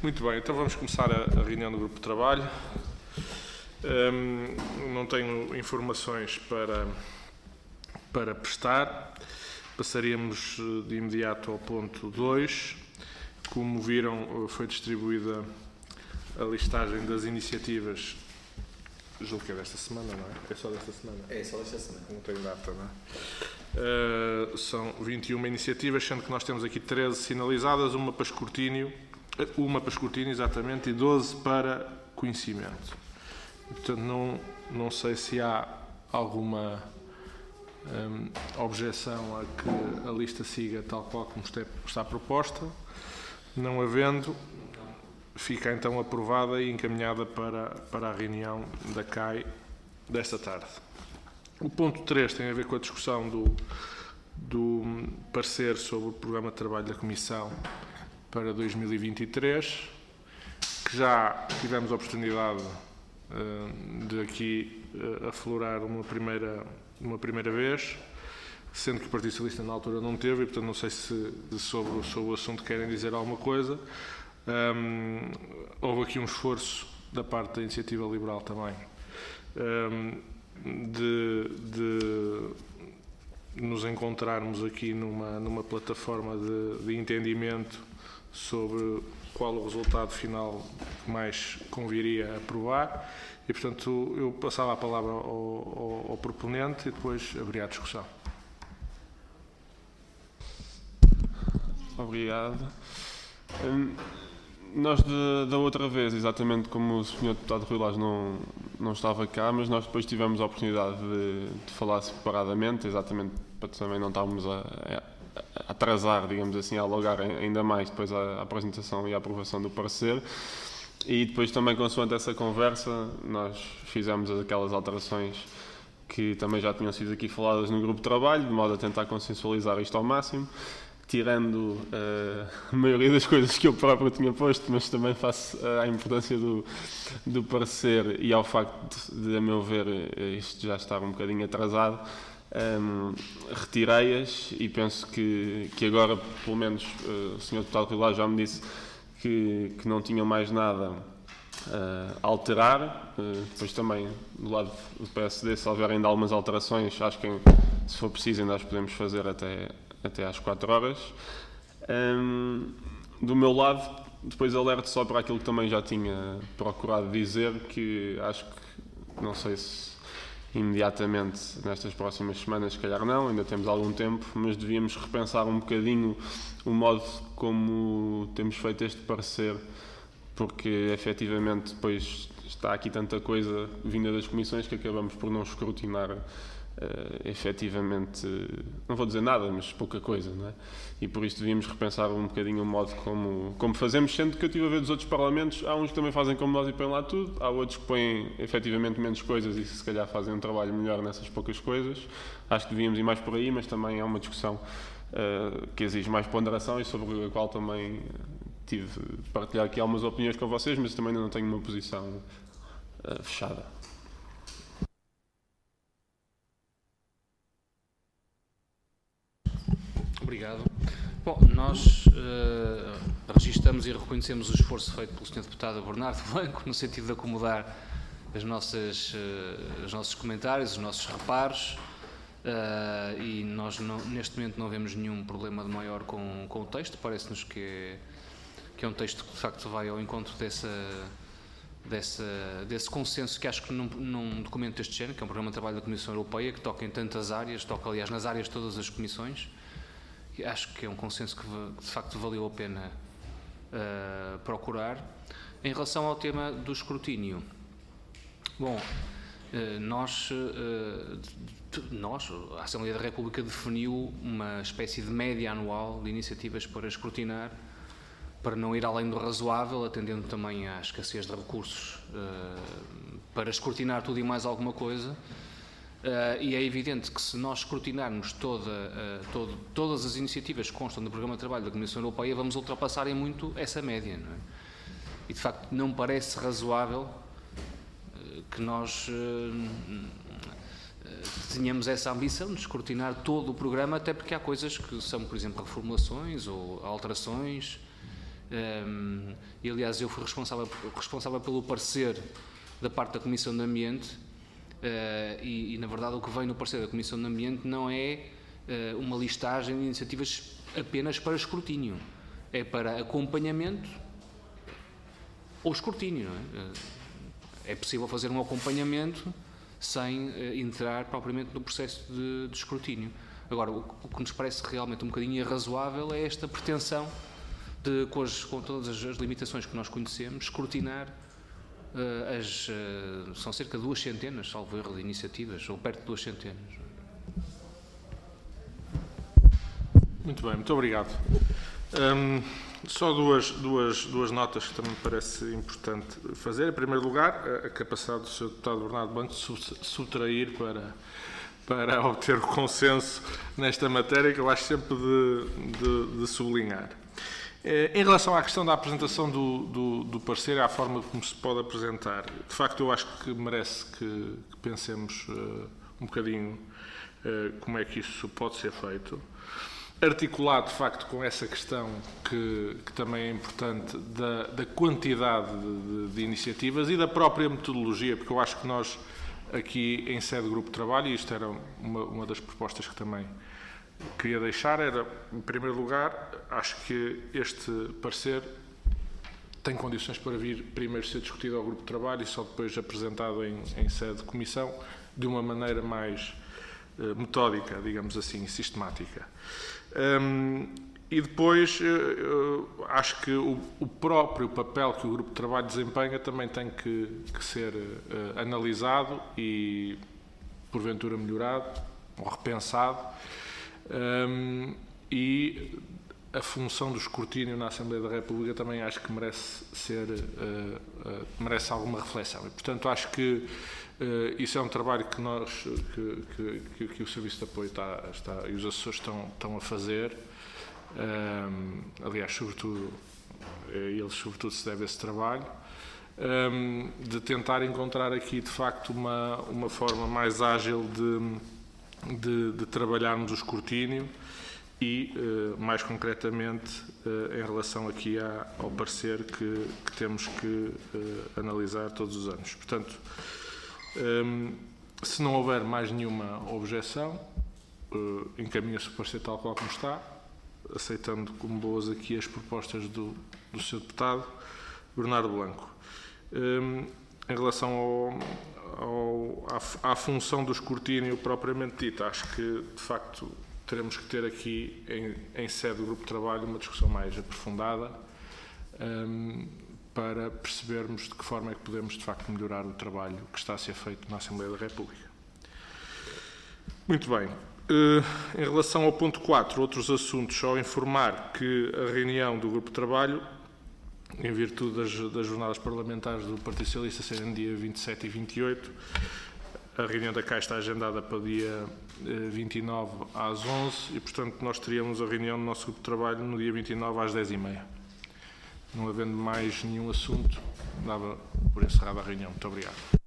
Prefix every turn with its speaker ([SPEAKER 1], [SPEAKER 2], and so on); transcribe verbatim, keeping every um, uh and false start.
[SPEAKER 1] Muito bem, então vamos começar a, a reunião do Grupo de Trabalho. Um, não tenho informações para, para prestar. Passaríamos de imediato ao ponto dois. Como viram, foi distribuída a listagem das iniciativas, julgo que é desta semana, não é? É só desta semana?
[SPEAKER 2] É só desta semana.
[SPEAKER 1] Não tem data, não é? Uh, são vinte e uma iniciativas, sendo que nós temos aqui treze sinalizadas, uma para escrutínio, uma para escrutínio, exatamente, e doze para conhecimento. Portanto, não, não sei se há alguma um, objeção a que a lista siga tal qual como está, está proposta. Não havendo, fica então aprovada e encaminhada para, para a reunião da C A I desta tarde. O ponto três tem a ver com a discussão do, do parecer sobre o programa de trabalho da Comissão para dois mil e vinte e três, que já tivemos a oportunidade uh, de aqui uh, aflorar uma primeira, uma primeira vez, sendo que o Partido Socialista na altura não teve, e portanto não sei se sobre, sobre o assunto querem dizer alguma coisa. Um, houve aqui um esforço da parte da Iniciativa Liberal também um, de, de nos encontrarmos aqui numa, numa plataforma de, de entendimento sobre qual o resultado final que mais conviria aprovar, e portanto eu passava a palavra ao, ao, ao proponente e depois abriria a discussão.
[SPEAKER 3] Obrigado. Hum, nós de, da outra vez, exatamente como o senhor Deputado Rui Lage não, não estava cá, mas nós depois tivemos a oportunidade de, de falar separadamente, exatamente para também não estarmos a, a atrasar, digamos assim, a alugar ainda mais depois a, a apresentação e a aprovação do parecer. E depois também, consoante essa conversa, nós fizemos aquelas alterações que também já tinham sido aqui faladas no grupo de trabalho, de modo a tentar consensualizar isto ao máximo, tirando uh, a maioria das coisas que eu próprio tinha posto, mas também face à importância do, do parecer e ao facto de, de, a meu ver, isto já estar um bocadinho atrasado, um, retirei-as e penso que, que agora, pelo menos, uh, o senhor Deputado Rui Lage já me disse que, que não tinham mais nada uh, a alterar. Uh, depois também, do lado do P S D, se houver ainda algumas alterações, acho que, se for preciso, ainda as podemos fazer até... até às quatro horas. Um, do meu lado, depois alerto só para aquilo que também já tinha procurado dizer, que acho que, não sei se imediatamente nestas próximas semanas, se calhar não, ainda temos algum tempo, mas devíamos repensar um bocadinho o modo como temos feito este parecer, porque efetivamente depois está aqui tanta coisa vinda das comissões que acabamos por não escrutinar Uh, efetivamente, não vou dizer nada, mas pouca coisa, não é? E por isso devíamos repensar um bocadinho o modo como, como fazemos, sendo que eu estive a ver dos outros parlamentos, há uns que também fazem como nós e põem lá tudo, há outros que põem efetivamente menos coisas e se calhar fazem um trabalho melhor nessas poucas coisas. Acho que devíamos ir mais por aí, mas também é uma discussão uh, que exige mais ponderação e sobre a qual também tive de partilhar aqui algumas opiniões com vocês, mas também ainda não tenho uma posição uh, fechada.
[SPEAKER 2] Obrigado. Bom, nós uh, registramos e reconhecemos o esforço feito pelo senhor Deputado Bernardo Blanco no sentido de acomodar as nossas, uh, os nossos comentários, os nossos reparos uh, e nós não, neste momento não vemos nenhum problema de maior com, com o texto. Parece-nos que é, que é um texto que de facto vai ao encontro dessa, dessa, desse consenso que acho que num, num documento deste género, que é um programa de trabalho da Comissão Europeia, que toca em tantas áreas, toca aliás nas áreas de todas as comissões. Acho que é um consenso que de facto valeu a pena uh, procurar. Em relação ao tema do escrutínio, bom, uh, nós, uh, nós, a Assembleia da República definiu uma espécie de média anual de iniciativas para escrutinar, para não ir além do razoável, atendendo também à escassez de recursos uh, para escrutinar tudo e mais alguma coisa. Uh, e é evidente que se nós escrutinarmos toda, uh, todo, todas as iniciativas que constam do Programa de Trabalho da Comissão Europeia, vamos ultrapassar em muito essa média, não é? E de facto não parece razoável uh, que nós uh, uh, tenhamos essa ambição de escrutinar todo o programa, até porque há coisas que são, por exemplo, reformulações ou alterações Um, e, aliás, eu fui responsável, responsável pelo parecer da parte da Comissão de Ambiente uh, e, e, na verdade, o que vem no parecer da Comissão de Ambiente não é uh, uma listagem de iniciativas apenas para escrutínio, é para acompanhamento ou escrutínio. Não é? É possível fazer um acompanhamento sem uh, entrar propriamente no processo de, de escrutínio. Agora, o, o que nos parece realmente um bocadinho irrazoável é esta pretensão de, com, as, com todas as limitações que nós conhecemos, escrutinar uh, as, uh, são cerca de duas centenas, salvo erro, de iniciativas, ou perto de duas centenas.
[SPEAKER 1] Muito bem, muito obrigado. Um, só duas, duas, duas notas que também me parece importante fazer. Em primeiro lugar, a, a capacidade do senhor Deputado Bernardo Blanco de subtrair para, para obter o consenso nesta matéria, que eu acho sempre de, de, de sublinhar. Em relação à questão da apresentação do, do, do parecer, à forma como se pode apresentar, de facto eu acho que merece que, que pensemos uh, um bocadinho uh, como é que isso pode ser feito. Articulado, de facto, com essa questão que, que também é importante da, da quantidade de, de, de iniciativas e da própria metodologia, porque eu acho que nós aqui em sede do Grupo de Trabalho, e isto era uma, uma das propostas que também queria deixar, era, em primeiro lugar, acho que este parecer tem condições para vir primeiro ser discutido ao Grupo de Trabalho e só depois apresentado em, em sede de comissão, de uma maneira mais uh, metódica, digamos assim, sistemática. Um, e depois, uh, uh, acho que o, o próprio papel que o Grupo de Trabalho desempenha também tem que, que ser uh, analisado e, porventura, melhorado ou repensado. Um, e a função do escrutínio na Assembleia da República também acho que merece ser uh, uh, merece alguma reflexão e, portanto, acho que uh, isso é um trabalho que nós que, que, que, que o Serviço de Apoio está, está e os assessores estão, estão a fazer. Um, aliás, sobretudo eles sobretudo se deve a esse trabalho, um, de tentar encontrar aqui de facto uma, uma forma mais ágil de De, de trabalharmos o escrutínio e, uh, mais concretamente, uh, em relação aqui à, ao parecer que, que temos que uh, analisar todos os anos. Portanto, um, se não houver mais nenhuma objeção, uh, encaminha-se o parecer tal qual como está, aceitando como boas aqui as propostas do, do senhor Deputado Bernardo Blanco. Um, em relação ao Ao, à, à função do escrutínio propriamente dita, acho que, de facto, teremos que ter aqui, em, em sede do Grupo de Trabalho, uma discussão mais aprofundada um, para percebermos de que forma é que podemos, de facto, melhorar o trabalho que está a ser feito na Assembleia da República. Muito bem. Uh, em relação ao ponto quatro, outros assuntos, só informar que a reunião do Grupo de Trabalho, em virtude das, das jornadas parlamentares do Partido Socialista serem dia vinte e sete e vinte e oito, a reunião da C A I está agendada para o dia eh, vinte e nove às onze e, portanto, nós teríamos a reunião do nosso grupo de trabalho no dia vinte e nove às dez e meia. Não havendo mais nenhum assunto, dava por encerrada a reunião. Muito obrigado.